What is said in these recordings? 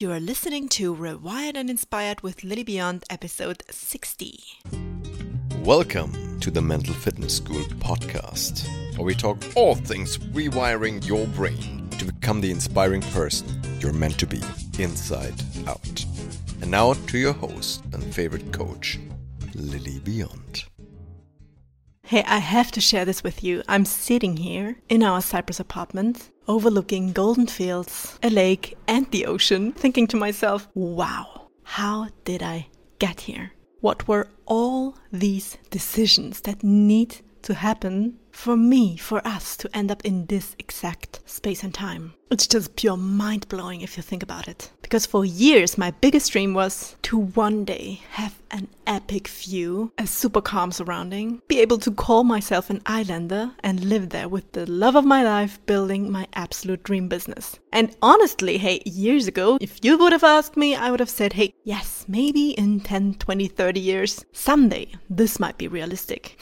You are listening to Rewired and Inspired with Lily Beyond, episode 60. Welcome to the Mental Fitness School podcast, where we talk all things rewiring your brain to become the inspiring person you're meant to be, inside out. And now to your host and favorite coach, Lily Beyond. Hey, I have to share this with you. I'm sitting here in our Cyprus apartment, overlooking golden fields, a lake, and the ocean, thinking to myself, wow, how did I get here? What were all these decisions that need to happen for me, for us to end up in this exact space and time? It's just pure mind-blowing if you think about it. Because for years, my biggest dream was to one day have an epic view, a super calm surrounding, be able to call myself an islander and live there with the love of my life, building my absolute dream business. And honestly, hey, years ago, if you would have asked me, I would have said, hey, yes, maybe in 10, 20, 30 years, someday, this might be realistic.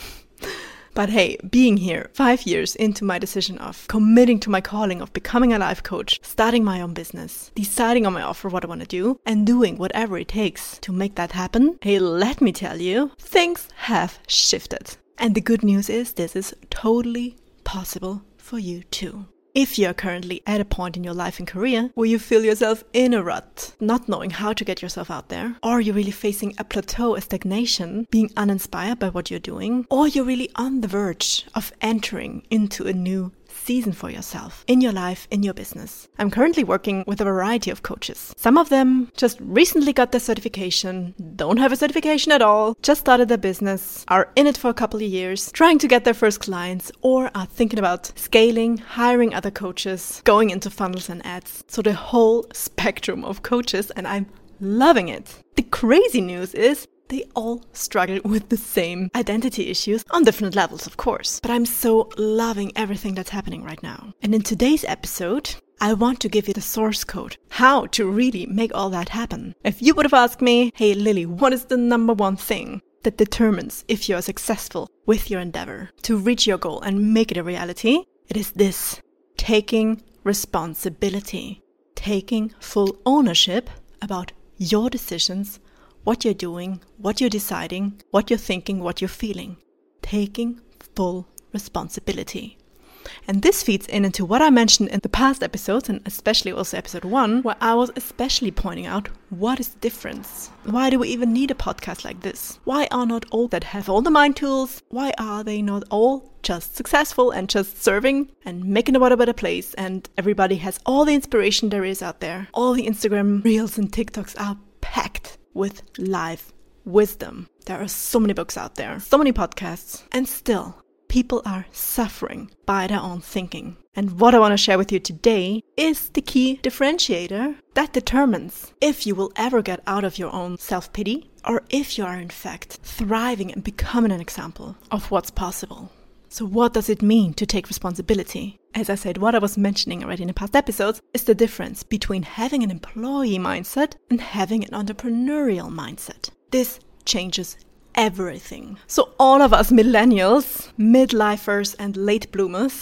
But hey, being here 5 years into my decision of committing to my calling of becoming a life coach, starting my own business, deciding on my offer, what I want to do, and doing whatever it takes to make that happen, hey, let me tell you, things have shifted. And the good news is this is totally possible for you too. If you're currently at a point in your life and career where you feel yourself in a rut, not knowing how to get yourself out there, or you're really facing a plateau, a stagnation, being uninspired by what you're doing, or you're really on the verge of entering into a new season for yourself, in your life, in your business. I'm currently working with a variety of coaches. Some of them just recently got their certification, don't have a certification at all, just started their business, are in it for a couple of years, trying to get their first clients, or are thinking about scaling, hiring other coaches, going into funnels and ads. So the whole spectrum of coaches, and I'm loving it. The crazy news is they all struggle with the same identity issues on different levels, of course. But I'm so loving everything that's happening right now. And in today's episode, I want to give you the source code, how to really make all that happen. If you would have asked me, hey Lily, what is the number one thing that determines if you're successful with your endeavor to reach your goal and make it a reality? It is this: taking responsibility, taking full ownership about your decisions, what you're doing, what you're deciding, what you're thinking, what you're feeling. Taking full responsibility. And this feeds into what I mentioned in the past episodes, and especially also episode 1, where I was especially pointing out what is the difference. Why do we even need a podcast like this? Why are not all that have all the mind tools? Why are they not all just successful and just serving and making the world a better place? And everybody has all the inspiration there is out there. All the Instagram reels and TikToks are packed with life wisdom. There are so many books out there, so many podcasts, and still people are suffering by their own thinking. And what I want to share with you today is the key differentiator that determines if you will ever get out of your own self-pity or if you are in fact thriving and becoming an example of what's possible. So what does it mean to take responsibility? As I said, what I was mentioning already in the past episodes is the difference between having an employee mindset and having an entrepreneurial mindset. This changes everything. So all of us millennials, midlifers and late bloomers,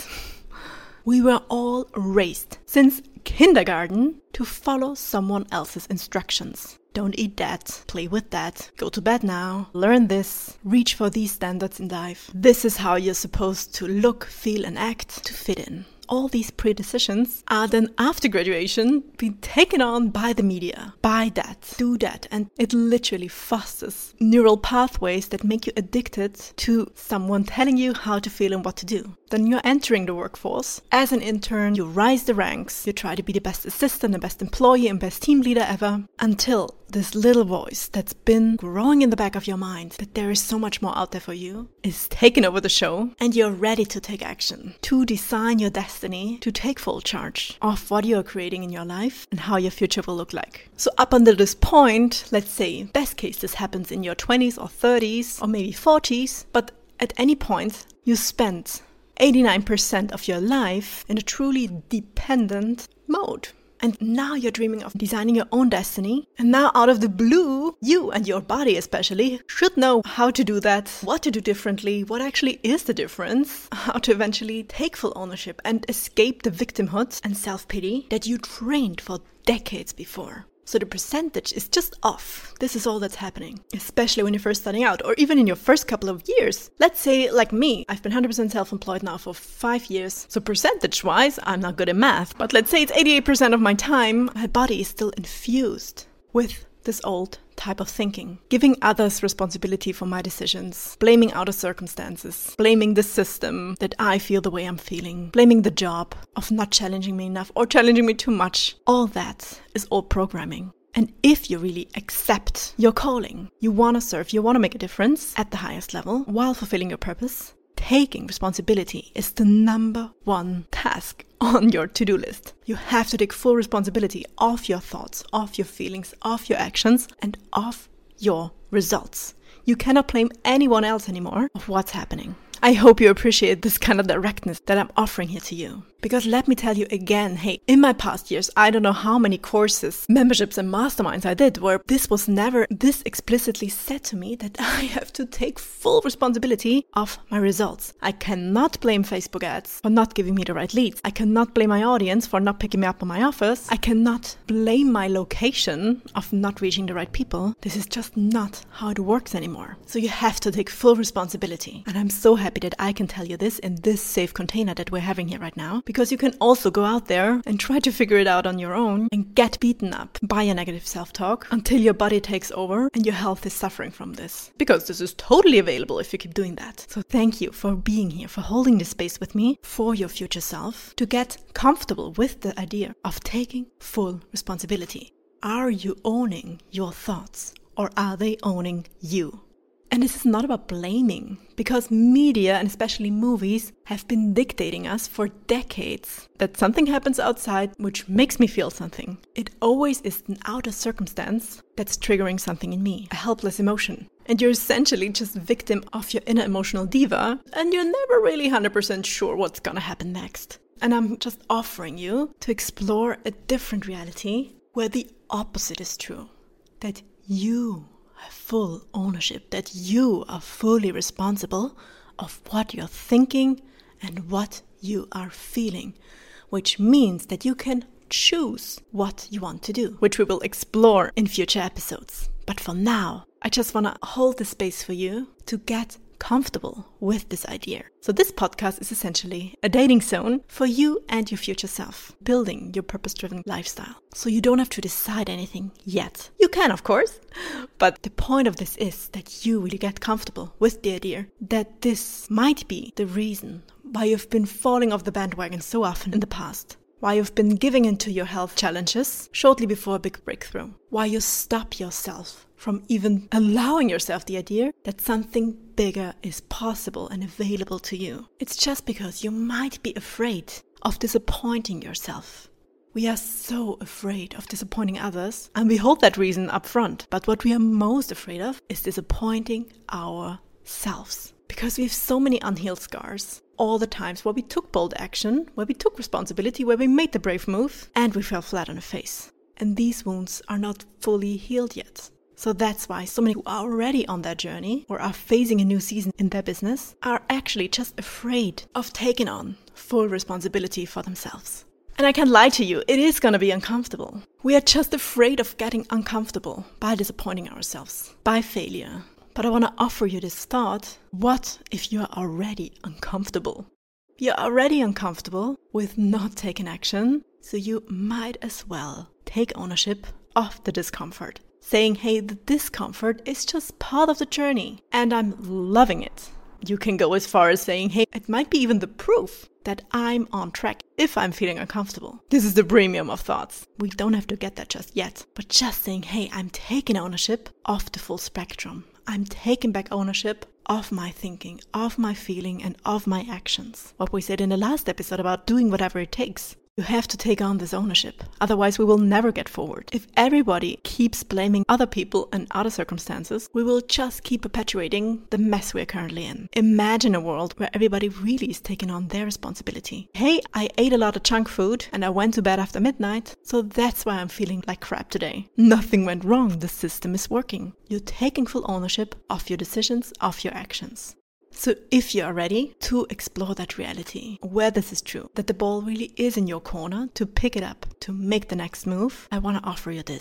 we were all raised since kindergarten to follow someone else's instructions. Don't eat that, play with that, go to bed now, learn this, reach for these standards in life. This is how you're supposed to look, feel and act to fit in. All these pre-decisions are then after graduation being taken on by the media. Buy that, do that, and it literally fosters neural pathways that make you addicted to someone telling you how to feel and what to do. Then you're entering the workforce. As an intern, you rise the ranks, you try to be the best assistant, the best employee and best team leader ever, until this little voice that's been growing in the back of your mind that there is so much more out there for you is taking over the show, and you're ready to take action, to design your destiny, to take full charge of what you're creating in your life and how your future will look like. So up until this point, let's say best case this happens in your 20s or 30s or maybe 40s, but at any point you spend 89% of your life in a truly dependent mode. And now you're dreaming of designing your own destiny. And now out of the blue, you and your body especially should know how to do that, what to do differently, what actually is the difference, how to eventually take full ownership and escape the victimhood and self-pity that you trained for decades before. So the percentage is just off. This is all that's happening, especially when you're first starting out or even in your first couple of years. Let's say, like me, I've been 100% self-employed now for 5 years. So percentage-wise, I'm not good at math, but let's say it's 88% of my time, my body is still infused with this old type of thinking, giving others responsibility for my decisions, blaming outer circumstances, blaming the system that I feel the way I'm feeling, blaming the job of not challenging me enough or challenging me too much. All that is old programming. And if you really accept your calling, you want to serve, you want to make a difference at the highest level while fulfilling your purpose, taking responsibility is the number one task on your to-do list. You have to take full responsibility of your thoughts, of your feelings, of your actions, and of your results. You cannot blame anyone else anymore of what's happening. I hope you appreciate this kind of directness that I'm offering here to you. Because let me tell you again, hey, in my past years, I don't know how many courses, memberships and masterminds I did where this was never this explicitly said to me that I have to take full responsibility of my results. I cannot blame Facebook ads for not giving me the right leads. I cannot blame my audience for not picking me up on my offers. I cannot blame my location of not reaching the right people. This is just not how it works anymore. So you have to take full responsibility. And I'm so happy that I can tell you this in this safe container that we're having here right now. Because you can also go out there and try to figure it out on your own and get beaten up by a negative self-talk until your body takes over and your health is suffering from this. Because this is totally available if you keep doing that. So thank you for being here, for holding this space with me for your future self to get comfortable with the idea of taking full responsibility. Are you owning your thoughts or are they owning you? And this is not about blaming, because media and especially movies have been dictating us for decades that something happens outside which makes me feel something. It always is an outer circumstance that's triggering something in me, a helpless emotion. And you're essentially just victim of your inner emotional diva, and you're never really 100% sure what's gonna happen next. And I'm just offering you to explore a different reality where the opposite is true, that you have full ownership, that you are fully responsible of what you're thinking and what you are feeling, which means that you can choose what you want to do, which we will explore in future episodes. But for now, I just want to hold the space for you to get comfortable with this idea. So this podcast is essentially a dating zone for you and your future self, building your purpose-driven lifestyle. So you don't have to decide anything yet. You can, of course, but the point of this is that you really get comfortable with the idea that this might be the reason why you've been falling off the bandwagon so often in the past. Why you've been giving into your health challenges shortly before a big breakthrough. Why you stop yourself from even allowing yourself the idea that something bigger is possible and available to you. It's just because you might be afraid of disappointing yourself. We are so afraid of disappointing others, and we hold that reason up front. But what we are most afraid of is disappointing ourselves. Because we have so many unhealed scars. All the times where we took bold action, where we took responsibility, where we made the brave move, and we fell flat on the face. And these wounds are not fully healed yet. So that's why so many who are already on their journey or are facing a new season in their business are actually just afraid of taking on full responsibility for themselves. And I can't lie to you, it is going to be uncomfortable. We are just afraid of getting uncomfortable by disappointing ourselves, by failure. But I want to offer you this thought. What if you are already uncomfortable? You're already uncomfortable with not taking action, so you might as well take ownership of the discomfort. Saying, hey, the discomfort is just part of the journey, and I'm loving it. You can go as far as saying, hey, it might be even the proof that I'm on track if I'm feeling uncomfortable. This is the premium of thoughts. We don't have to get that just yet, but just saying, hey, I'm taking ownership of the full spectrum. I'm taking back ownership of my thinking, of my feeling, and of my actions. What we said in the last episode about doing whatever it takes. You have to take on this ownership. Otherwise, we will never get forward. If everybody keeps blaming other people and other circumstances, we will just keep perpetuating the mess we're currently in. Imagine a world where everybody really is taking on their responsibility. Hey, I ate a lot of junk food and I went to bed after midnight, so that's why I'm feeling like crap today. Nothing went wrong. The system is working. You're taking full ownership of your decisions, of your actions. So if you are ready to explore that reality, where this is true, that the ball really is in your corner, to pick it up, to make the next move, I want to offer you this.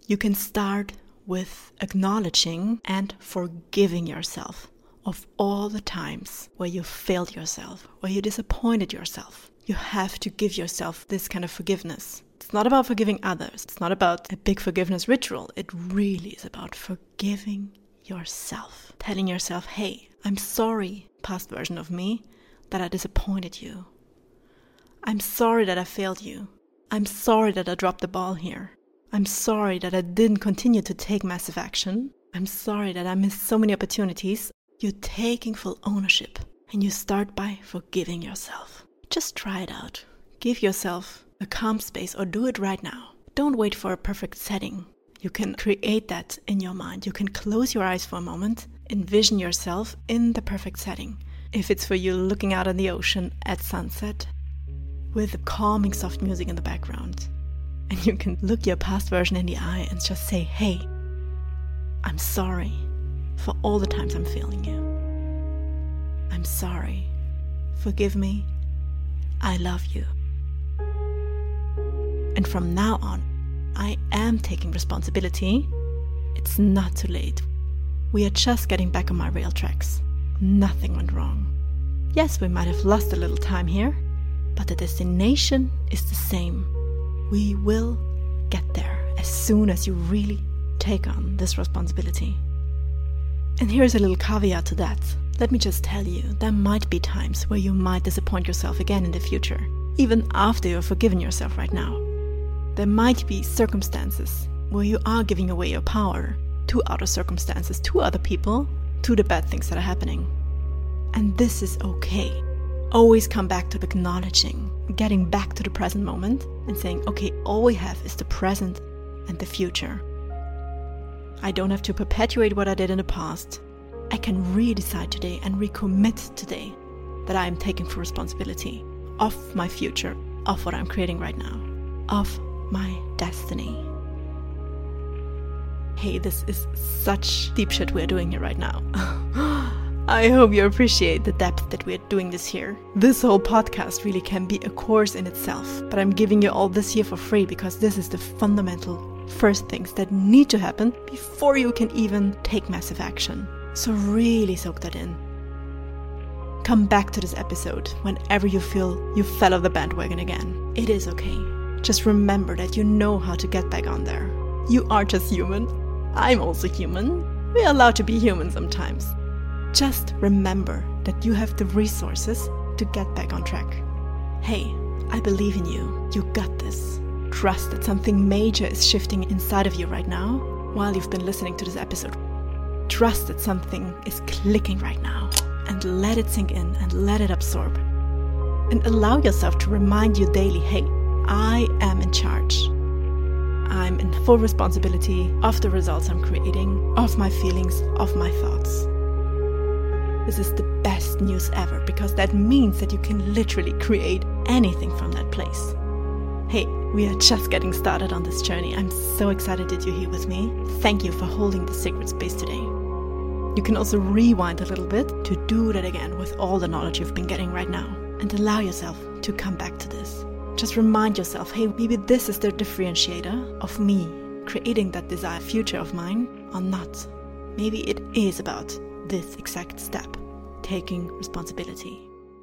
You can start with acknowledging and forgiving yourself of all the times where you failed yourself, where you disappointed yourself. You have to give yourself this kind of forgiveness. It's not about forgiving others. It's not about a big forgiveness ritual. It really is about forgiving yourself. Telling yourself, hey, I'm sorry, past version of me, that I disappointed you. I'm sorry that I failed you. I'm sorry that I dropped the ball here. I'm sorry that I didn't continue to take massive action. I'm sorry that I missed so many opportunities. You're taking full ownership, and you start by forgiving yourself. Just try it out. Give yourself a calm space, or do it right now. Don't wait for a perfect setting. You can create that in your mind. You can close your eyes for a moment, envision yourself in the perfect setting. If it's for you, looking out on the ocean at sunset with calming soft music in the background. And you can look your past version in the eye and just say, hey, I'm sorry for all the times I'm failing you. I'm sorry. Forgive me. I love you. And from now on, I am taking responsibility. It's not too late. We are just getting back on my rail tracks. Nothing went wrong. Yes, we might have lost a little time here, but the destination is the same. We will get there as soon as you really take on this responsibility. And here's a little caveat to that. Let me just tell you, there might be times where you might disappoint yourself again in the future, even after you've forgiven yourself right now. There might be circumstances where you are giving away your power to outer circumstances, to other people, to the bad things that are happening. And this is okay. Always come back to acknowledging, getting back to the present moment and saying, okay, all we have is the present and the future. I don't have to perpetuate what I did in the past. I can redecide today and recommit today that I am taking full responsibility of my future, of what I'm creating right now, of my destiny. Hey, this is such deep shit we're doing here right now. I hope you appreciate the depth that we're doing this here. This whole podcast really can be a course in itself, but I'm giving you all this here for free because this is the fundamental first things that need to happen before you can even take massive action. So really soak that in. Come back to this episode whenever you feel you fell off the bandwagon again. It is okay. Just remember that you know how to get back on there. You are just human. I'm also human. We're allowed to be human sometimes. Just remember that you have the resources to get back on track. Hey, I believe in you. You got this. Trust that something major is shifting inside of you right now while you've been listening to this episode. Trust that something is clicking right now and let it sink in and let it absorb. And allow yourself to remind you daily, hey, I am in charge. I'm in full responsibility of the results I'm creating, of my feelings, of my thoughts. This is the best news ever because that means that you can literally create anything from that place. Hey, we are just getting started on this journey. I'm so excited that you're here with me. Thank you for holding the sacred space today. You can also rewind a little bit to do that again with all the knowledge you've been getting right now and allow yourself to come back to this. Just remind yourself, hey, maybe this is the differentiator of me creating that desired future of mine or not. Maybe it is about this exact step, taking responsibility.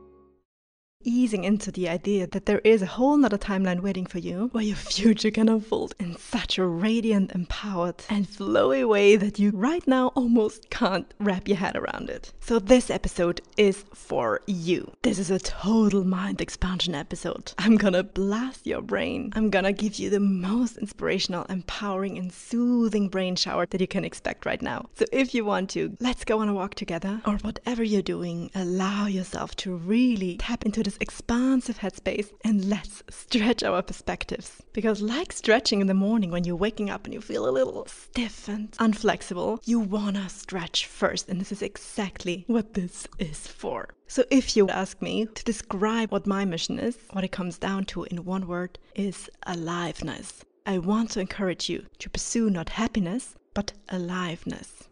Easing into the idea that there is a whole nother timeline waiting for you where your future can unfold in such a radiant, empowered and flowy way that you right now almost can't wrap your head around it. So this episode is for you. This is a total mind expansion episode. I'm gonna blast your brain. I'm gonna give you the most inspirational, empowering and soothing brain shower that you can expect right now. So if you want to, let's go on a walk together, or whatever you're doing, allow yourself to really tap into this expansive headspace and let's stretch our perspectives. Because like stretching in the morning when you're waking up and you feel a little stiff and unflexible, you wanna stretch first, and this is exactly what this is for. So if you ask me to describe what my mission is, what it comes down to in one word is aliveness. I want to encourage you to pursue not happiness, but aliveness.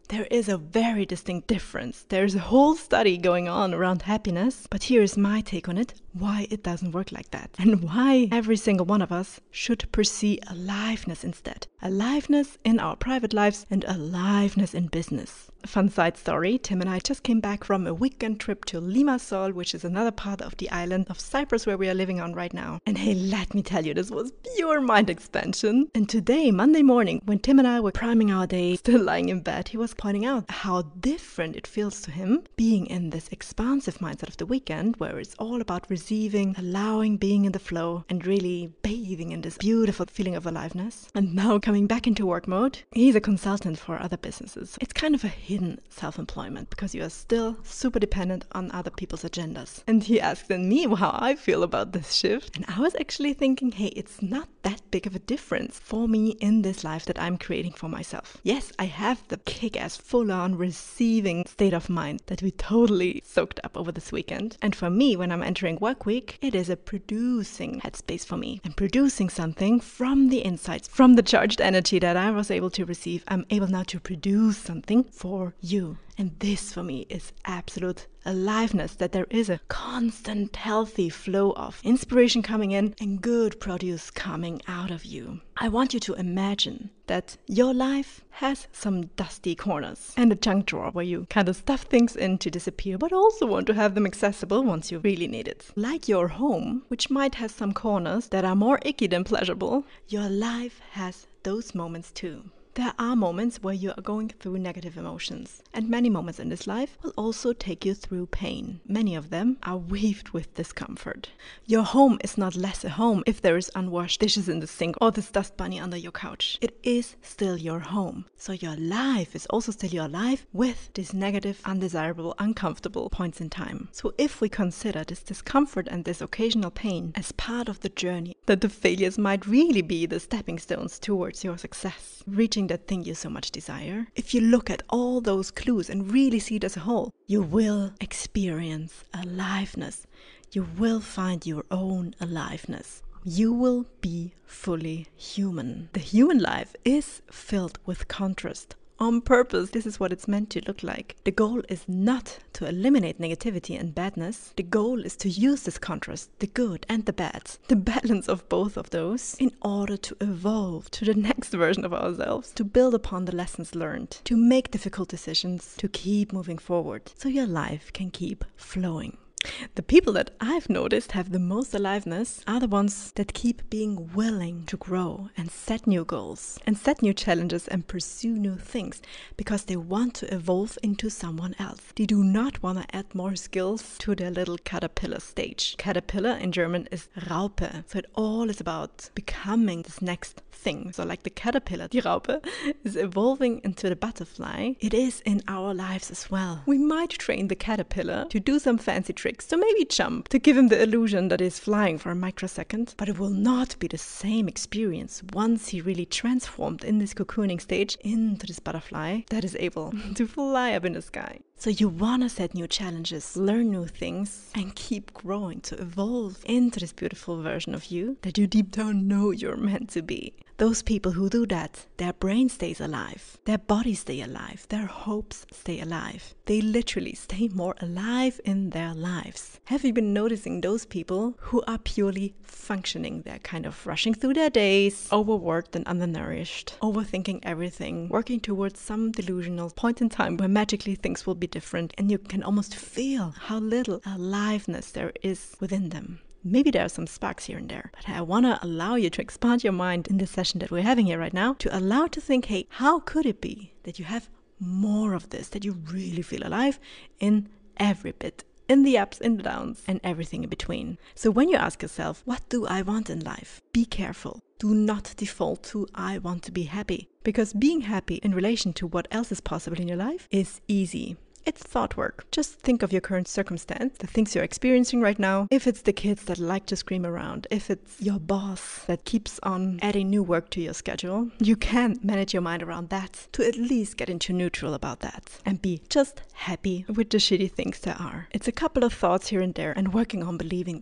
There is a very distinct difference. There's a whole study going on around happiness, but here's my take on it, why it doesn't work like that, and why every single one of us should pursue aliveness instead. Aliveness in our private lives and aliveness in business. A fun side story, Tim and I just came back from a weekend trip to Limassol, which is another part of the island of Cyprus where we are living on right now. And hey, let me tell you, this was pure mind expansion. And today, Monday morning, when Tim and I were priming our day, still lying in bed, he was pointing out how different it feels to him being in this expansive mindset of the weekend, where it's all about receiving, allowing, being in the flow, and really bathing in this beautiful feeling of aliveness. And now coming back into work mode, he's a consultant for other businesses. It's kind of a hidden self-employment because you are still super dependent on other people's agendas. And he asked me how I feel about this shift. And I was actually thinking, hey, it's not that big of a difference for me in this life that I'm creating for myself. Yes, I have the kick-ass full-on receiving state of mind that we totally soaked up over this weekend. And for me, when I'm entering work week, it is a producing headspace for me. I'm producing something from the insights, from the charged energy that I was able to receive. I'm able now to produce something for you. And this for me is absolute aliveness, that there is a constant healthy flow of inspiration coming in and good produce coming out of you. I want you to imagine that your life has some dusty corners and a junk drawer where you kind of stuff things in to disappear, but also want to have them accessible once you really need it. Like your home, which might have some corners that are more icky than pleasurable, your life has those moments too. There are moments where you are going through negative emotions, and many moments in this life will also take you through pain. Many of them are weaved with discomfort. Your home is not less a home if there is unwashed dishes in the sink or this dust bunny under your couch. It is still your home. So your life is also still your life with these negative, undesirable, uncomfortable points in time. So if we consider this discomfort and this occasional pain as part of the journey, that the failures might really be the stepping stones towards your success, reaching that thing you so much desire. If you look at all those clues and really see it as a whole, you will experience aliveness. You will find your own aliveness. You will be fully human. The human life is filled with contrast. On purpose, this is what it's meant to look like. The goal is not to eliminate negativity and badness. The goal is to use this contrast, the good and the bad, the balance of both of those, in order to evolve to the next version of ourselves, to build upon the lessons learned, to make difficult decisions, to keep moving forward, so your life can keep flowing. The people that I've noticed have the most aliveness are the ones that keep being willing to grow and set new goals and set new challenges and pursue new things because they want to evolve into someone else. They do not want to add more skills to their little caterpillar stage. Caterpillar in German is Raupe. So it all is about becoming this next thing. So like the caterpillar, die Raupe, is evolving into the butterfly. It is in our lives as well. We might train the caterpillar to do some fancy tricks, to maybe jump, to give him the illusion that he's flying for a microsecond, but it will not be the same experience once he really transformed in this cocooning stage into this butterfly that is able to fly up in the sky. So you want to set new challenges, learn new things, and keep growing to evolve into this beautiful version of you that you deep down know you're meant to be. Those people who do that, their brain stays alive, their bodies stay alive, their hopes stay alive. They literally stay more alive in their lives. Have you been noticing those people who are purely functioning? They're kind of rushing through their days, overworked and undernourished, overthinking everything, working towards some delusional point in time where magically things will be different, and you can almost feel how little aliveness there is within them. Maybe there are some sparks here and there, but I want to allow you to expand your mind in this session that we're having here right now, to allow to think, hey, how could it be that you have more of this, that you really feel alive in every bit, in the ups, in the downs, and everything in between. So when you ask yourself, what do I want in life? Be careful. Do not default to I want to be happy, because being happy in relation to what else is possible in your life is easy. It's thought work. Just think of your current circumstance, the things you're experiencing right now. If it's the kids that like to scream around, if it's your boss that keeps on adding new work to your schedule, you can manage your mind around that to at least get into neutral about that and be just happy with the shitty things there are. It's a couple of thoughts here and there and working on believing them.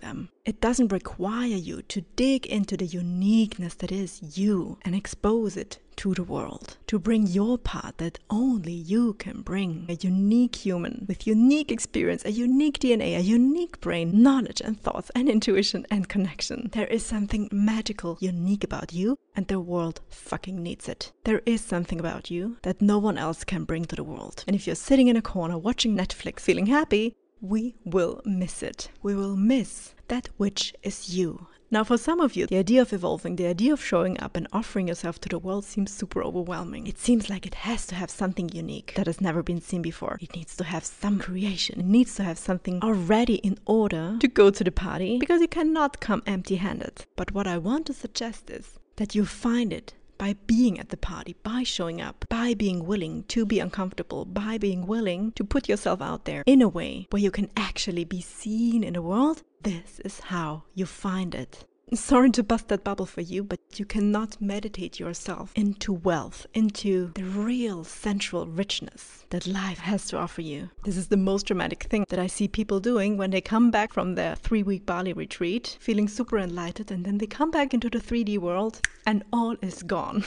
It doesn't require you to dig into the uniqueness that is you and expose it to the world, to bring your part that only you can bring. A unique human with unique experience, a unique DNA, a unique brain, knowledge and thoughts and intuition and connection. There is something magical, unique about you, and the world fucking needs it. There is something about you that no one else can bring to the world. And if you're sitting in a corner watching Netflix feeling happy, we will miss it. We will miss that which is you. Now, for some of you, the idea of evolving, the idea of showing up and offering yourself to the world seems super overwhelming. It seems like it has to have something unique that has never been seen before. It needs to have some creation. It needs to have something already in order to go to the party, because you cannot come empty-handed. But what I want to suggest is that you find it by being at the party, by showing up, by being willing to be uncomfortable, by being willing to put yourself out there in a way where you can actually be seen in the world. This is how you find it. Sorry to bust that bubble for you, but you cannot meditate yourself into wealth, into the real central richness that life has to offer you. This is the most dramatic thing that I see people doing when they come back from their 3-week Bali retreat, feeling super enlightened, and then they come back into the 3D world and all is gone.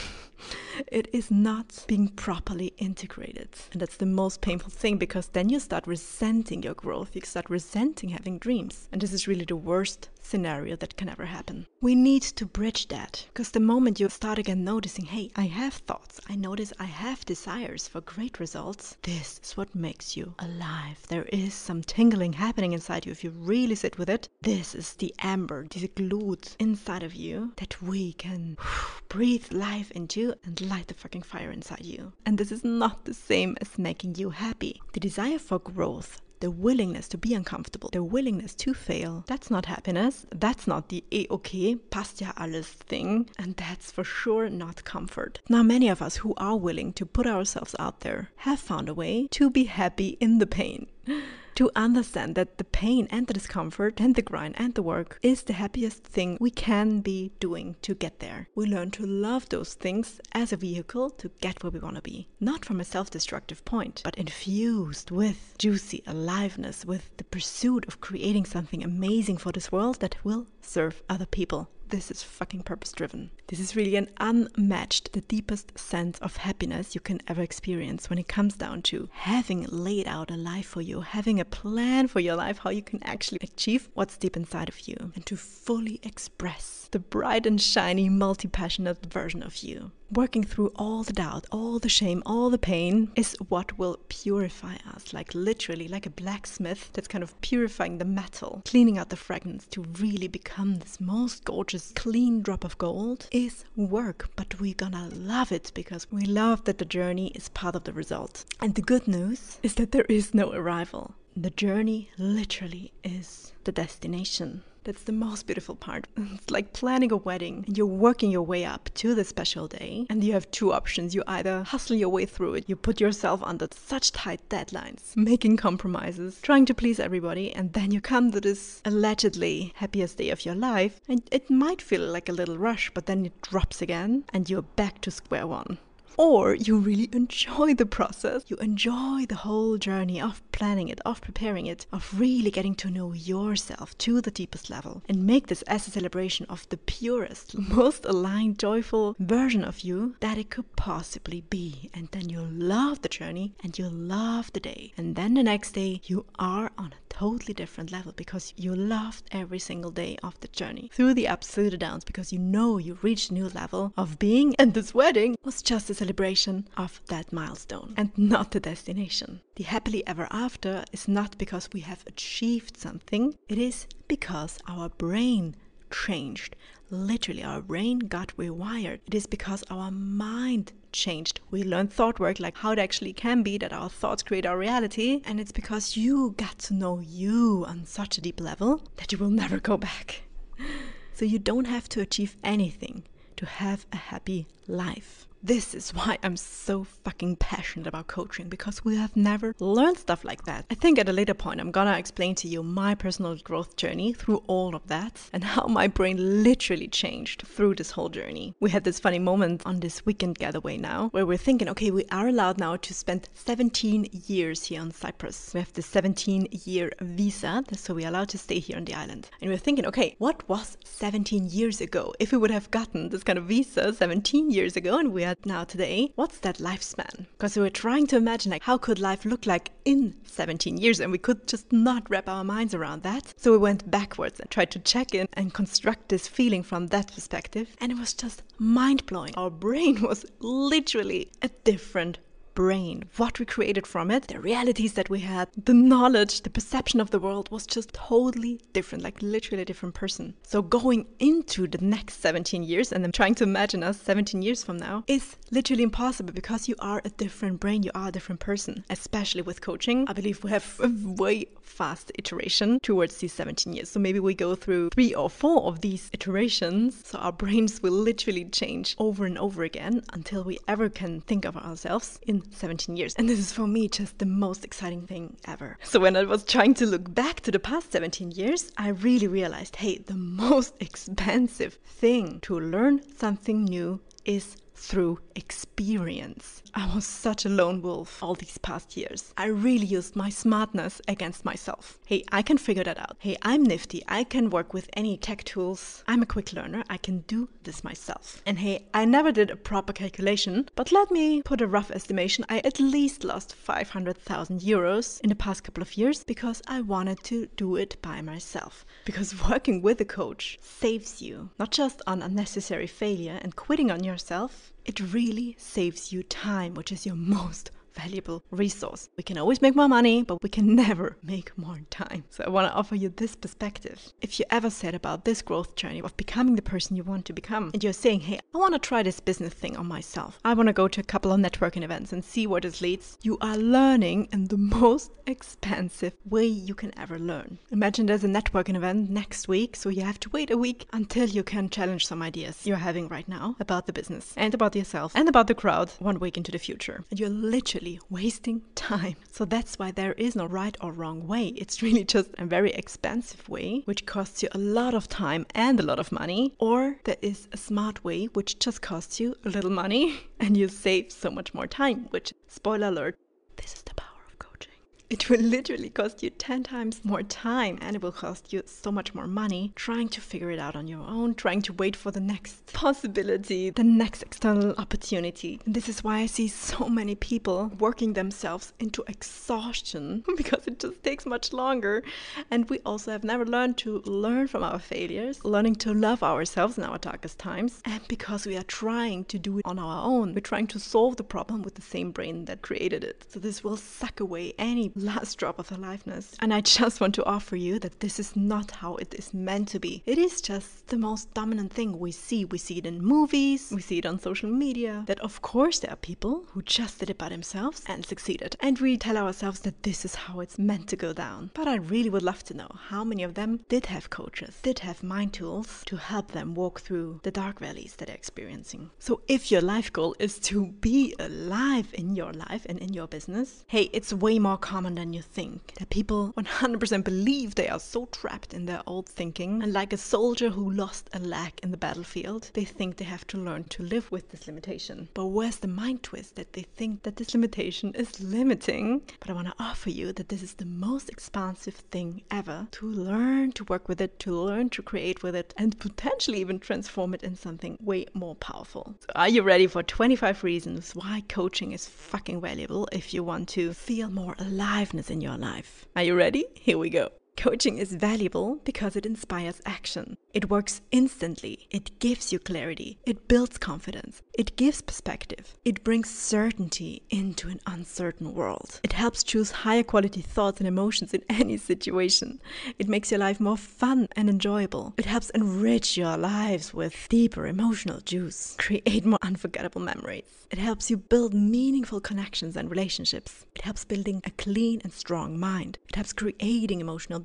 It is not being properly integrated. And that's the most painful thing, because then you start resenting your growth. You start resenting having dreams. And this is really the worst scenario that can ever happen. We need to bridge that, because the moment you start again noticing, hey, I have thoughts, I notice I have desires for great results, this is what makes you alive. There is some tingling happening inside you if you really sit with it. This is the amber, the glued inside of you that we can breathe life into and light the fucking fire inside you. And this is not the same as making you happy. The desire for growth, the willingness to be uncomfortable, the willingness to fail, that's not happiness. That's not the okay, passt ja alles thing. And that's for sure not comfort. Now, many of us who are willing to put ourselves out there have found a way to be happy in the pain. To understand that the pain and the discomfort and the grind and the work is the happiest thing we can be doing to get there. We learn to love those things as a vehicle to get where we want to be. Not from a self-destructive point, but infused with juicy aliveness, with the pursuit of creating something amazing for this world that will serve other people. This is fucking purpose-driven. This is really an unmatched, the deepest sense of happiness you can ever experience when it comes down to having laid out a life for you, having a plan for your life, how you can actually achieve what's deep inside of you, and to fully express the bright and shiny, multi-passionate version of you. Working through all the doubt, all the shame, all the pain is what will purify us, like literally like a blacksmith that's kind of purifying the metal, cleaning out the fragments to really become this most gorgeous, clean drop of gold is work, but we're gonna love it because we love that the journey is part of the result. And the good news is that there is no arrival. The journey literally is the destination. That's the most beautiful part. It's like planning a wedding and you're working your way up to the special day, and you have two options. You either hustle your way through it, you put yourself under such tight deadlines, making compromises, trying to please everybody, and then you come to this allegedly happiest day of your life, and it might feel like a little rush, but then it drops again and you're back to square one. Or you really enjoy the process. You enjoy the whole journey of planning it, of preparing it, of really getting to know yourself to the deepest level, and make this as a celebration of the purest, most aligned, joyful version of you that it could possibly be. And then you love the journey and you love the day. And then the next day you are on a totally different level because you loved every single day of the journey, through the ups, through the downs, because you know you reached a new level of being, and this wedding was just a celebration of that milestone and not the destination. The happily ever after is not because we have achieved something, it is because our brain changed. Literally, our brain got rewired. It is because our mind changed. We learned thought work, like how it actually can be that our thoughts create our reality, and it's because you got to know you on such a deep level that you will never go back. So you don't have to achieve anything to have a happy life. This is why I'm so fucking passionate about coaching, because we have never learned stuff like that. I think at a later point I'm gonna explain to you my personal growth journey through all of that and how my brain literally changed through this whole journey. We had this funny moment on this weekend getaway now where we're thinking, okay, we are allowed now to spend 17 years here on Cyprus. We have the 17-year visa, so we're allowed to stay here on the island. And we're thinking, okay, what was 17 years ago? If we would have gotten this kind of visa 17 years ago and we are now today, what's that lifespan? Because we were trying to imagine, like, how could life look like in 17 years, and we could just not wrap our minds around that. So we went backwards and tried to check in and construct this feeling from that perspective, and it was just mind-blowing. Our brain was literally a different brain. What we created from it, the realities that we had, the knowledge, the perception of the world was just totally different, like literally a different person. So going into the next 17 years and then trying to imagine us 17 years from now is literally impossible, because you are a different brain, you are a different person. Especially with coaching, I believe we have a way faster iteration towards these 17 years. So maybe we go through 3 or 4 of these iterations, so our brains will literally change over and over again until we ever can think of ourselves in 17 years. And this is for me just the most exciting thing ever. So when I was trying to look back to the past 17 years, I really realized, hey, the most expensive thing to learn something new is through experience. I was such a lone wolf all these past years. I really used my smartness against myself. Hey, I can figure that out. Hey, I'm nifty. I can work with any tech tools. I'm a quick learner. I can do this myself. And hey, I never did a proper calculation, but let me put a rough estimation. I at least lost 500,000 euros in the past couple of years because I wanted to do it by myself. Because working with a coach saves you not just on unnecessary failure and quitting on yourself, it really saves you time, which is your most valuable resource. We can always make more money, but we can never make more time. So I want to offer you this perspective. If you ever said about this growth journey of becoming the person you want to become, and you're saying, hey, I want to try this business thing on myself. I want to go to a couple of networking events and see where this leads. You are learning in the most expensive way you can ever learn. Imagine there's a networking event next week, so you have to wait a week until you can challenge some ideas you're having right now about the business and about yourself and about the crowd 1 week into the future. And you're literally wasting time. So that's why there is no right or wrong way. It's really just a very expensive way, which costs you a lot of time and a lot of money. Or there is a smart way, which just costs you a little money and you save so much more time, which, spoiler alert, this is the power of coaching. It will literally cost you 10 times more time, and it will cost you so much more money trying to figure it out on your own, trying to wait for the next possibility, the next external opportunity. And this is why I see so many people working themselves into exhaustion because it just takes much longer. And we also have never learned to learn from our failures, learning to love ourselves in our darkest times. And because we are trying to do it on our own, we're trying to solve the problem with the same brain that created it. So this will suck away any last drop of aliveness. And I just want to offer you that this is not how it is meant to be. It is just the most dominant thing we see. We see it in movies, we see it on social media, that of course there are people who just did it by themselves and succeeded. And we tell ourselves that this is how it's meant to go down. But I really would love to know how many of them did have coaches, did have mind tools to help them walk through the dark valleys that they're experiencing. So if your life goal is to be alive in your life and in your business, hey, it's way more common than you think. That people 100% believe they are so trapped in their old thinking, and like a soldier who lost a leg in the battlefield, they think they have to learn to live with this limitation. But where's the mind twist that they think that this limitation is limiting? But I want to offer you that this is the most expansive thing ever, to learn to work with it, to learn to create with it, and potentially even transform it in something way more powerful. So are you ready for 25 reasons why coaching is fucking valuable if you want to feel more aliveness in your life? Are you ready? Here we go. Coaching is valuable because it inspires action. It works instantly. It gives you clarity. It builds confidence. It gives perspective. It brings certainty into an uncertain world. It helps choose higher quality thoughts and emotions in any situation. It makes your life more fun and enjoyable. It helps enrich your lives with deeper emotional juice. Create more unforgettable memories. It helps you build meaningful connections and relationships. It helps building a clean and strong mind. It helps creating emotional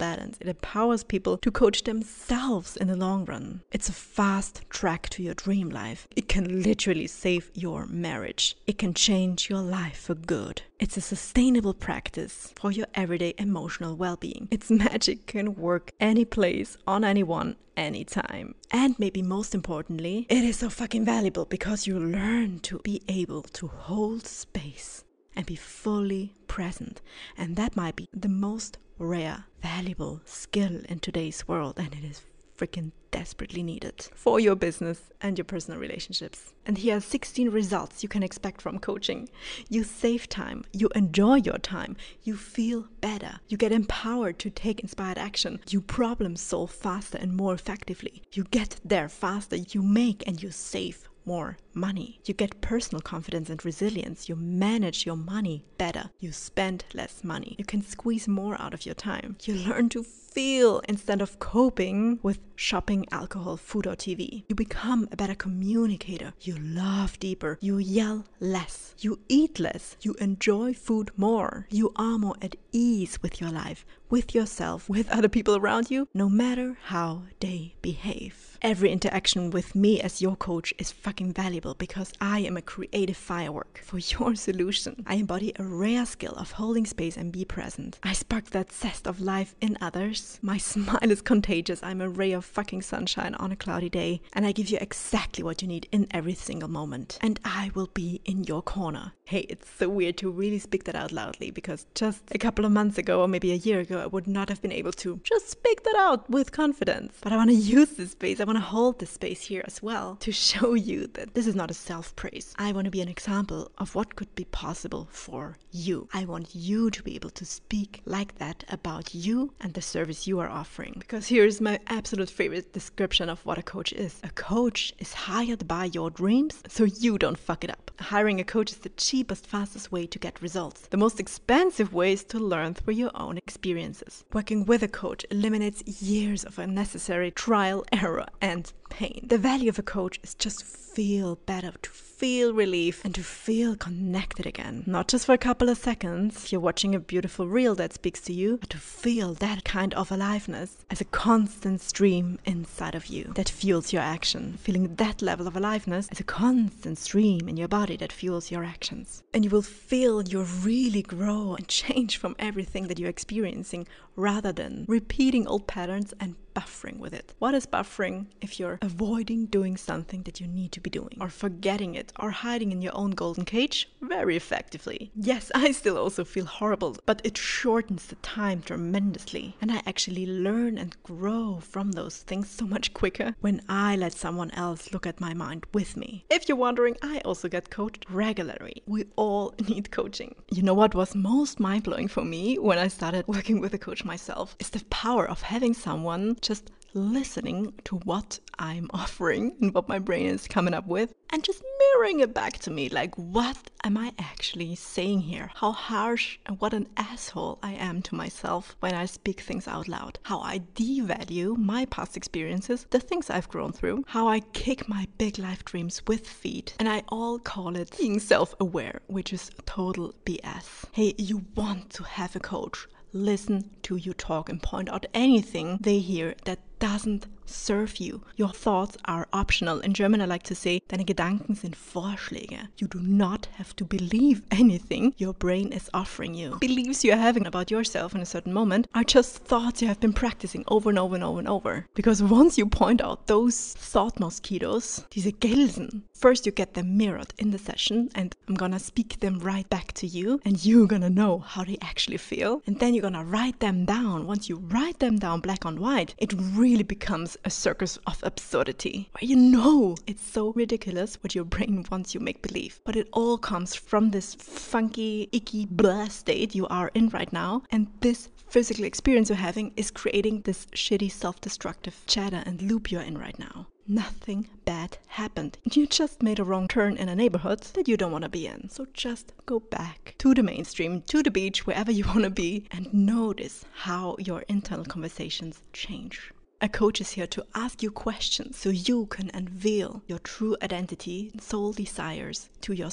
balance. It empowers people to coach themselves in the long run. It's a fast track to your dream life. It can literally save your marriage. It can change your life for good. It's a sustainable practice for your everyday emotional well-being. Its magic can work any place, on anyone, anytime. And maybe most importantly, it is so fucking valuable because you learn to be able to hold space and be fully present. And that might be the most rare, valuable skill in today's world, and it is freaking desperately needed for your business and your personal relationships. And here are 16 results you can expect from coaching. You save time, you enjoy your time, you feel better, you get empowered to take inspired action, you problem solve faster and more effectively, you get there faster, you make and you save more money. You get personal confidence and resilience. You manage your money better. You spend less money. You can squeeze more out of your time. You learn to feel instead of coping with shopping, alcohol, food, or TV. You become a better communicator. You laugh deeper. You yell less. You eat less. You enjoy food more. You are more at ease with your life, with yourself, with other people around you, no matter how they behave. Every interaction with me as your coach is fucking valuable because I am a creative firework for your solution. I embody a rare skill of holding space and be present. I spark that zest of life in others. My smile is contagious. I'm a ray of fucking sunshine on a cloudy day, and I give you exactly what you need in every single moment. And I will be in your corner. Hey, it's so weird to really speak that out loudly because just a couple of months ago or maybe a year ago, I would not have been able to just speak that out with confidence. But I want to use this space. I want to hold this space here as well to show you that this is not a self-praise. I want to be an example of what could be possible for you. I want you to be able to speak like that about you and the service you are offering. Because here's my absolute favorite description of what a coach is. A coach is hired by your dreams so you don't fuck it up. Hiring a coach is the cheapest, fastest way to get results. The most expensive way is to learn through your own experiences. Working with a coach eliminates years of unnecessary trial, error, and pain. The value of a coach is just feel better, to feel relief, and to feel connected again. Not just for a couple of seconds, you're watching a beautiful reel that speaks to you, but to feel that kind of aliveness as a constant stream inside of you that fuels your action. Feeling that level of aliveness as a constant stream in your body that fuels your actions. And you will feel you really grow and change from everything that you're experiencing rather than repeating old patterns and buffering with it. What is buffering? If you're avoiding doing something that you need to be doing, or forgetting it, or hiding in your own golden cage very effectively. Yes, I still also feel horrible, but it shortens the time tremendously. And I actually learn and grow from those things so much quicker when I let someone else look at my mind with me. If you're wondering, I also get coached regularly. We all need coaching. You know what was most mind-blowing for me when I started working with a coach myself is the power of having someone just listening to what I'm offering and what my brain is coming up with and just mirroring it back to me, like, what am I actually saying here? How harsh and what an asshole I am to myself when I speak things out loud. How I devalue my past experiences, the things I've grown through, how I kick my big life dreams with feet, and I all call it being self-aware, which is total BS. Hey, you want to have a coach. Listen to you talk and point out anything they hear that doesn't serve you. Your thoughts are optional. In German, I like to say, deine Gedanken sind Vorschläge. You do not have to believe anything your brain is offering you. Beliefs you're having about yourself in a certain moment are just thoughts you have been practicing over and over and over and over. Because once you point out those thought mosquitoes, diese Gelsen, first you get them mirrored in the session, and I'm gonna speak them right back to you, and you're gonna know how they actually feel. And then you're gonna write them down. Once you write them down black on white, it really becomes a circus of absurdity, where you know it's so ridiculous what your brain wants you make believe. But it all comes from this funky, icky, blah state you are in right now, and this physical experience you're having is creating this shitty self-destructive chatter and loop you're in right now. Nothing bad happened. You just made a wrong turn in a neighborhood that you don't want to be in. So just go back to the mainstream, to the beach, wherever you want to be, and notice how your internal conversations change. A coach is here to ask you questions so you can unveil your true identity and soul desires to yourself.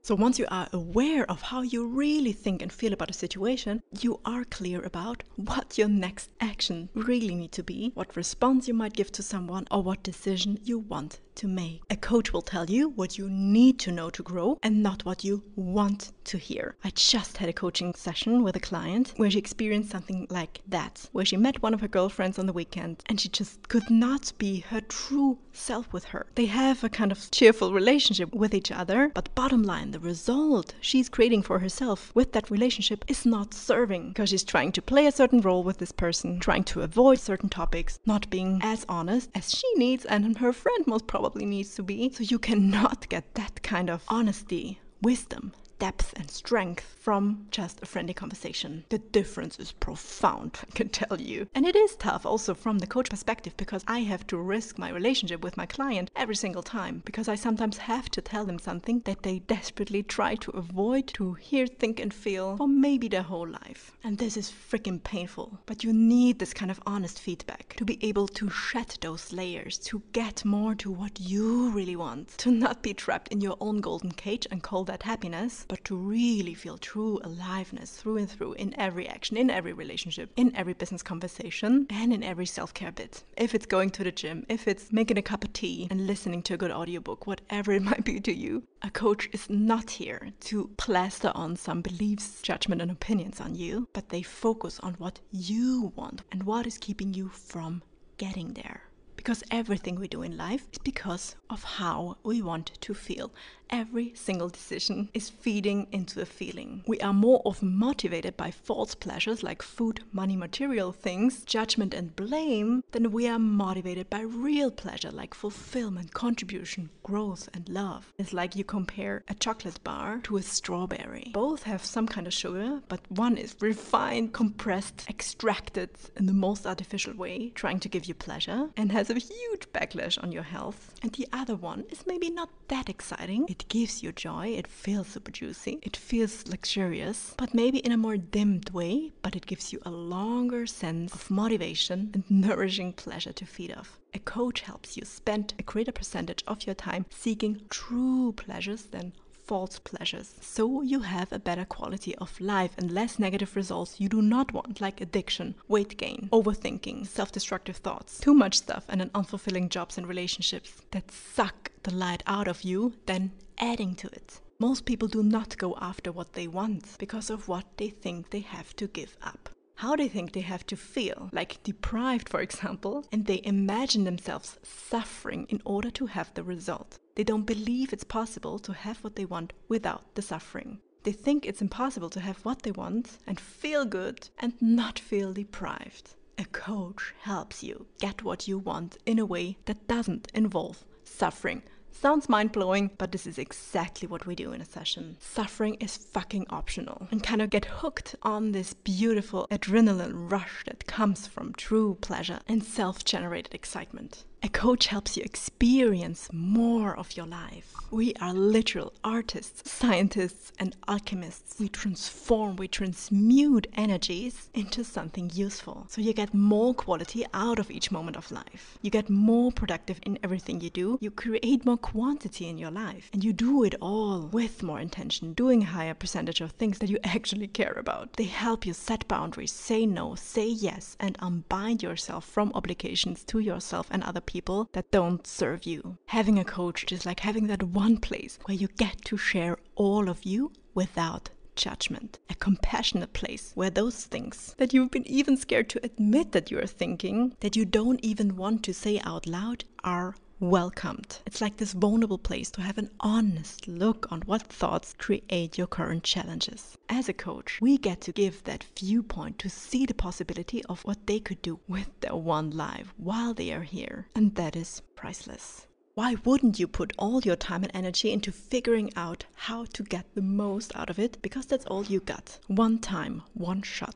So once you are aware of how you really think and feel about a situation, you are clear about what your next action really need to be, what response you might give to someone, or what decision you want to make. A coach will tell you what you need to know to grow and not what you want to hear. I just had a coaching session with a client where she experienced something like that, where she met one of her girlfriends on the weekend and she just could not be her true self with her. They have a kind of cheerful relationship with each other, but bottom line, the result she's creating for herself with that relationship is not serving, because she's trying to play a certain role with this person, trying to avoid certain topics, not being as honest as she needs and her friend most probably needs to be. So you cannot get that kind of honesty, wisdom, depth and strength from just a friendly conversation. The difference is profound, I can tell you. And it is tough also from the coach perspective, because I have to risk my relationship with my client every single time, because I sometimes have to tell them something that they desperately try to avoid to hear, think and feel for maybe their whole life. And this is freaking painful. But you need this kind of honest feedback to be able to shed those layers, to get more to what you really want, to not be trapped in your own golden cage and call that happiness, but to really feel true aliveness through and through in every action, in every relationship, in every business conversation, and in every self-care bit. If it's going to the gym, if it's making a cup of tea and listening to a good audiobook, whatever it might be to you, a coach is not here to plaster on some beliefs, judgment and opinions on you, but they focus on what you want and what is keeping you from getting there. Because everything we do in life is because of how we want to feel. Every single decision is feeding into a feeling. We are more often motivated by false pleasures like food, money, material things, judgment and blame, than we are motivated by real pleasure like fulfillment, contribution, growth and love. It's like you compare a chocolate bar to a strawberry. Both have some kind of sugar, but one is refined, compressed, extracted in the most artificial way, trying to give you pleasure, and has a huge backlash on your health. And the other one is maybe not that exciting. It gives you joy, it feels super juicy, it feels luxurious, but maybe in a more dimmed way, but it gives you a longer sense of motivation and nourishing pleasure to feed off. A coach helps you spend a greater percentage of your time seeking true pleasures than false pleasures, so you have a better quality of life and less negative results you do not want, like addiction, weight gain, overthinking, self-destructive thoughts, too much stuff and an unfulfilling jobs and relationships that suck the light out of you, then adding to it. Most people do not go after what they want because of what they think they have to give up. How they think they have to feel, like deprived for example, and they imagine themselves suffering in order to have the result. They don't believe it's possible to have what they want without the suffering. They think it's impossible to have what they want and feel good and not feel deprived. A coach helps you get what you want in a way that doesn't involve suffering. Sounds mind-blowing, but this is exactly what we do in a session. Suffering is fucking optional, and kind of get hooked on this beautiful adrenaline rush that comes from true pleasure and self-generated excitement. A coach helps you experience more of your life. We are literal artists, scientists, and alchemists. We transform, we transmute energies into something useful. So you get more quality out of each moment of life. You get more productive in everything you do. You create more quantity in your life. And you do it all with more intention, doing a higher percentage of things that you actually care about. They help you set boundaries, say no, say yes, and unbind yourself from obligations to yourself and other people that don't serve you. Having a coach is like having that one place where you get to share all of you without judgment. A compassionate place where those things that you've been even scared to admit that you're thinking, that you don't even want to say out loud, are welcomed. It's like this vulnerable place to have an honest look on what thoughts create your current challenges. As a coach, we get to give that viewpoint to see the possibility of what they could do with their one life while they are here. And that is priceless. Why wouldn't you put all your time and energy into figuring out how to get the most out of it? Because that's all you got. One time, one shot.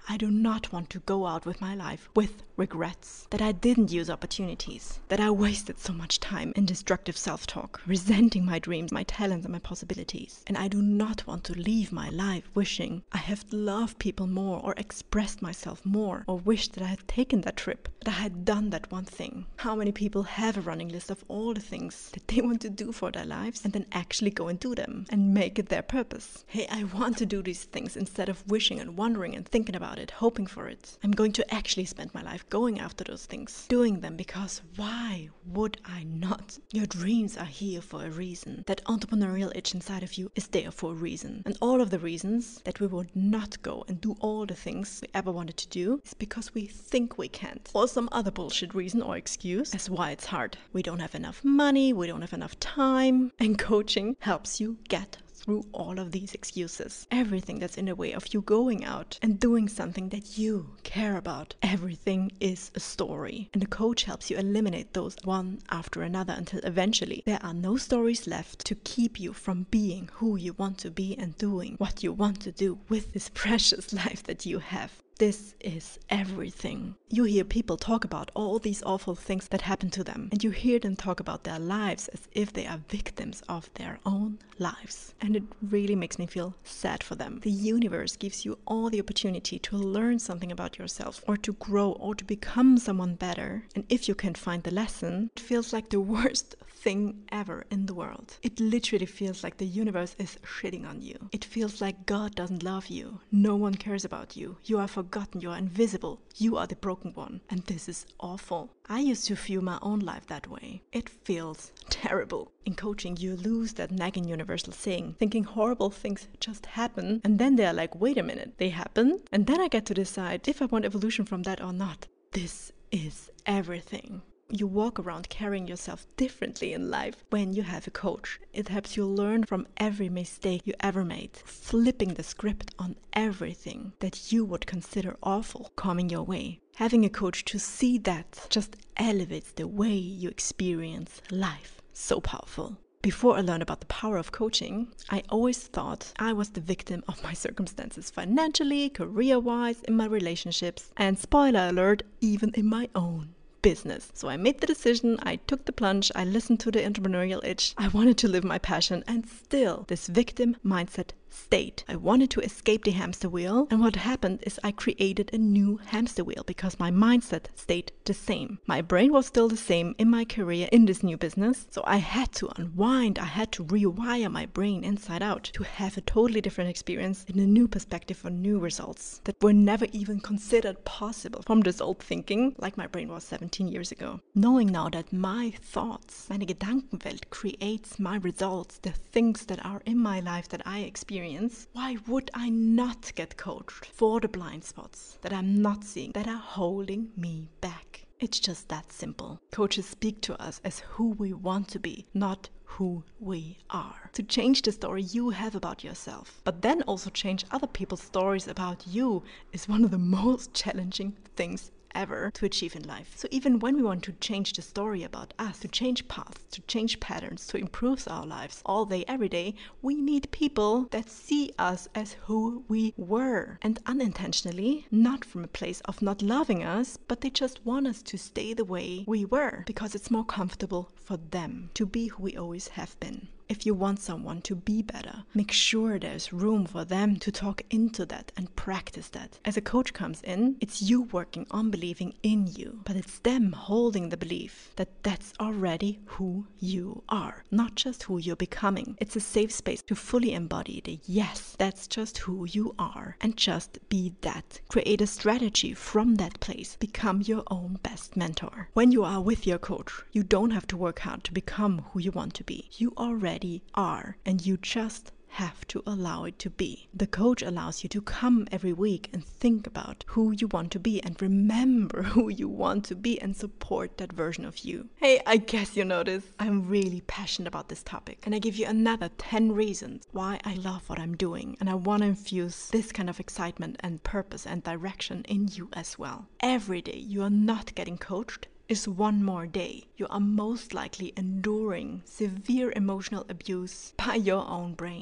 I do not want to go out with my life with regrets that I didn't use opportunities, that I wasted so much time in destructive self-talk, resenting my dreams, my talents, and my possibilities. And I do not want to leave my life wishing I have loved people more or expressed myself more or wished that I had taken that trip, that I had done that one thing. How many people have a running list of all the things that they want to do for their lives and then actually go and do them and make it their purpose? Hey, I want to do these things instead of wishing and wondering and thinking about it, hoping for it. I'm going to actually spend my life going after those things, doing them, because why would I not? Your dreams are here for a reason. That entrepreneurial itch inside of you is there for a reason. And all of the reasons that we would not go and do all the things we ever wanted to do is because we think we can't. Or some other bullshit reason or excuse as why it's hard. We don't have enough money, we don't have enough time. And coaching helps you get through all of these excuses. Everything that's in the way of you going out and doing something that you care about. Everything is a story. And the coach helps you eliminate those one after another until eventually there are no stories left to keep you from being who you want to be and doing what you want to do with this precious life that you have. This is everything. You hear people talk about all these awful things that happen to them, and you hear them talk about their lives as if they are victims of their own lives. And it really makes me feel sad for them. The universe gives you all the opportunity to learn something about yourself, or to grow, or to become someone better. And if you can find the lesson, it feels like the worst thing ever in the world. It literally feels like the universe is shitting on you. It feels like God doesn't love you. No one cares about you. You are forgotten. You are invisible. You are the broken one. And this is awful. I used to view my own life that way. It feels terrible. In coaching, you lose that nagging universal saying, thinking horrible things just happen, and then they're like, wait a minute, they happen? And then I get to decide if I want evolution from that or not. This is everything. You walk around carrying yourself differently in life when you have a coach. It helps you learn from every mistake you ever made, flipping the script on everything that you would consider awful coming your way. Having a coach to see that just elevates the way you experience life. So powerful. Before I learned about the power of coaching, I always thought I was the victim of my circumstances, financially, career-wise, in my relationships, and spoiler alert, even in my own business. So I made the decision, I took the plunge, I listened to the entrepreneurial itch, I wanted to live my passion, and still this victim mindset stayed. I wanted to escape the hamster wheel, and what happened is I created a new hamster wheel because my mindset stayed the same. My brain was still the same in my career in this new business, so I had to unwind, I had to rewire my brain inside out to have a totally different experience in a new perspective for new results that were never even considered possible from this old thinking like my brain was 17 years ago. Knowing now that my thoughts, meine Gedankenwelt creates my results, the things that are in my life that I experience, why would I not get coached for the blind spots that I'm not seeing, that are holding me back? It's just that simple. Coaches speak to us as who we want to be, not who we are. To change the story you have about yourself, but then also change other people's stories about you, is one of the most challenging things ever to achieve in life. So even when we want to change the story about us, to change paths, to change patterns, to improve our lives all day, every day, we need people that see us as who we were. And unintentionally, not from a place of not loving us, but they just want us to stay the way we were because it's more comfortable for them to be who we always have been. If you want someone to be better, make sure there's room for them to talk into that and practice that. As a coach comes in, it's you working on believing in you, but it's them holding the belief that that's already who you are, not just who you're becoming. It's a safe space to fully embody the yes, that's just who you are, and just be that. Create a strategy from that place. Become your own best mentor. When you are with your coach, you don't have to work hard to become who you want to be. You already are, and you just have to allow it to be. The coach allows you to come every week and think about who you want to be and remember who you want to be and support that version of you. Hey, I guess you noticed I'm really passionate about this topic, and I give you another 10 reasons why I love what I'm doing, and I want to infuse this kind of excitement and purpose and direction in you as well. Every day you are not getting coached is one more day you are most likely enduring severe emotional abuse by your own brain.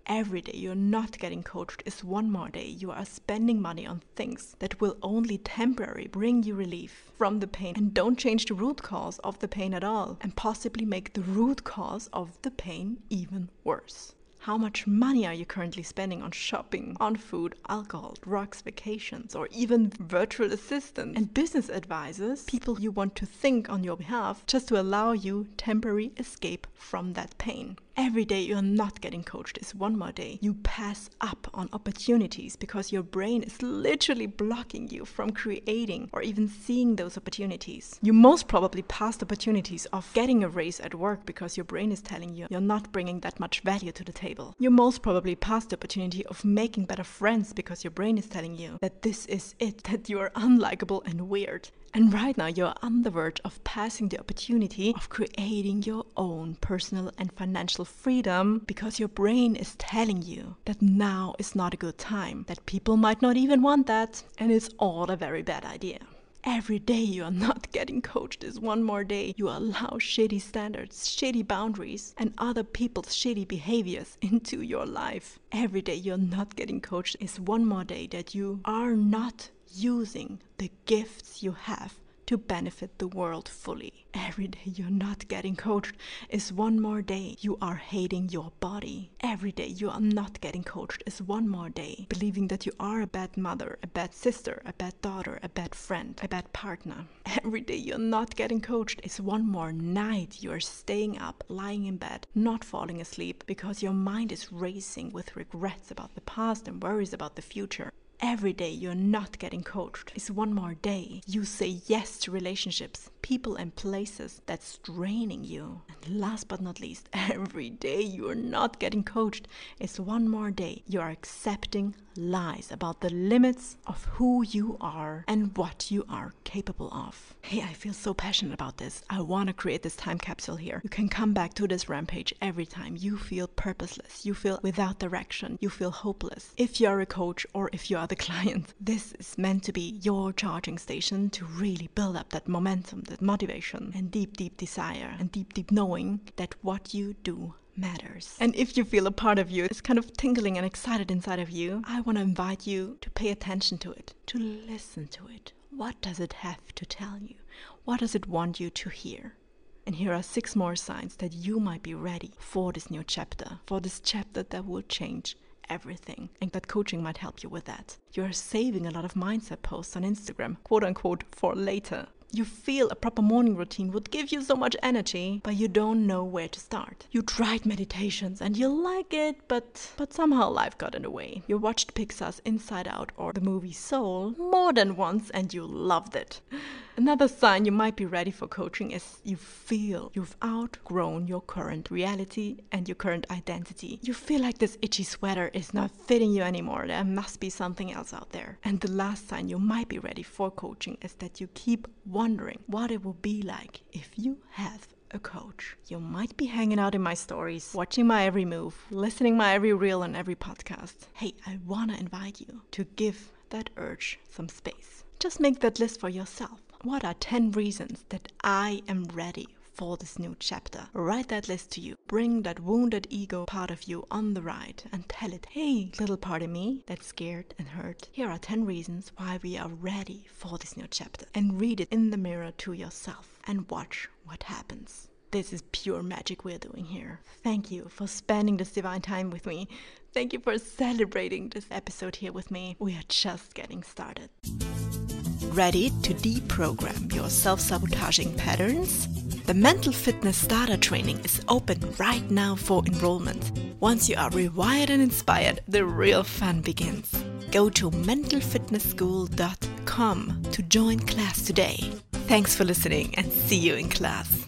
Every day you're not getting coached is one more day you are spending money on things that will only temporarily bring you relief from the pain and don't change the root cause of the pain at all, and possibly make the root cause of the pain even worse. How much money are you currently spending on shopping, on food, alcohol, drugs, vacations, or even virtual assistants and business advisors, people you want to think on your behalf, just to allow you temporary escape from that pain? Every day you're not getting coached is one more day you pass up on opportunities because your brain is literally blocking you from creating or even seeing those opportunities. You most probably passed opportunities of getting a raise at work because your brain is telling you you're not bringing that much value to the table. You most probably passed the opportunity of making better friends because your brain is telling you that this is it, that you are unlikable and weird. And right now you're on the verge of passing the opportunity of creating your own personal and financial freedom because your brain is telling you that now is not a good time, that people might not even want that, and it's all a very bad idea. Every day you are not getting coached is one more day you allow shitty standards, shitty boundaries, and other people's shitty behaviors into your life. Every day you're not getting coached is one more day that you are not using the gifts you have to benefit the world fully. Every day you're not getting coached is one more day you are hating your body. Every day you are not getting coached is one more day believing that you are a bad mother, a bad sister, a bad daughter, a bad friend, a bad partner. Every day you're not getting coached is one more night you're staying up, lying in bed, not falling asleep because your mind is racing with regrets about the past and worries about the future. Every day you're not getting coached is one more day you say yes to relationships, people and places that's draining you. And last but not least, every day you're not getting coached is one more day you are accepting lies about the limits of who you are and what you are capable of. Hey, I feel so passionate about this. I want to create this time capsule here. You can come back to this rampage every time you feel purposeless, you feel without direction, you feel hopeless. If you're a coach or if you are the client, this is meant to be your charging station to really build up that momentum, that motivation, and deep desire, and deep knowing that what you do matters. And if you feel a part of you is kind of tingling and excited inside of you, I want to invite you to pay attention to it, to listen to it. What does it have to tell you? What does it want you to hear? And here are 6 more signs that you might be ready for this new chapter, for this chapter that will change everything, and that coaching might help you with that. You're saving a lot of mindset posts on Instagram, quote unquote, for later. You feel a proper morning routine would give you so much energy, but you don't know where to start. You tried meditations and you like it, but somehow life got in the way. You watched Pixar's Inside Out or the movie Soul more than once and you loved it. Another sign you might be ready for coaching is you feel you've outgrown your current reality and your current identity. You feel like this itchy sweater is not fitting you anymore. There must be something else out there. And the last sign you might be ready for coaching is that you keep wondering what it will be like if you have a coach. You might be hanging out in my stories, watching my every move, listening my every reel and every podcast. Hey, I want to invite you to give that urge some space. Just make that list for yourself. What are 10 reasons that I am ready for this new chapter? Write that list to you. Bring that wounded ego part of you on the ride and tell it, hey, little part of me that's scared and hurt, here are 10 reasons why we are ready for this new chapter. And read it in the mirror to yourself and watch what happens. This is pure magic we're doing here. Thank you for spending this divine time with me. Thank you for celebrating this episode here with me. We are just getting started. Ready to deprogram your self-sabotaging patterns? The Mental Fitness Starter Training is open right now for enrollment. Once you are rewired and inspired, the real fun begins. Go to mentalfitnessschool.com to join class today. Thanks for listening and see you in class.